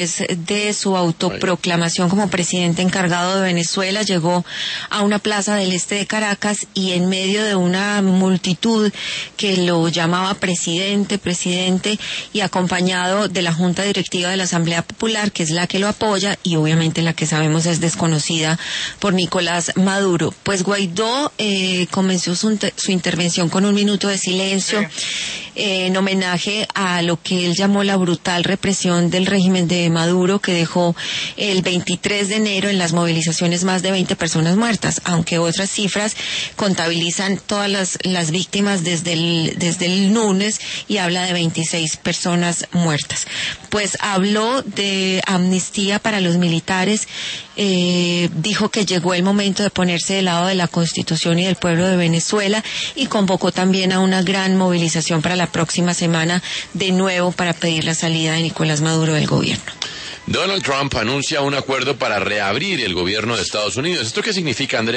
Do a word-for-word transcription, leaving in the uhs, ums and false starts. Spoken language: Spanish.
de su autoproclamación como presidente encargado de Venezuela, llegó a una plaza del este de Caracas y en medio de una multitud que lo llamaba presidente, presidente, y acompañado de la Junta Directiva de la Asamblea Popular, que es la que lo apoya y obviamente la que sabemos es desconocida por Nicolás Maduro. Pues Guaidó eh, comenzó su, su intervención con un minuto de silencio eh, en homenaje a lo que él llamó la brutal represión del régimen de Maduro, que dejó el veintitrés de enero en las movilizaciones más de veinte personas muertas, aunque otras cifras contabilizan todas las, las víctimas desde el, desde el lunes y habla de veintiséis personas muertas. Pues habló de amnistía para los militares, eh, dijo que llegó el momento de ponerse del lado de la Constitución y del pueblo de Venezuela y convocó también a una gran movilización para la próxima semana de nuevo para pedir la salida de Nicolás Maduro del gobierno. Donald Trump anuncia un acuerdo para reabrir el gobierno de Estados Unidos. ¿Esto qué significa, Andrea?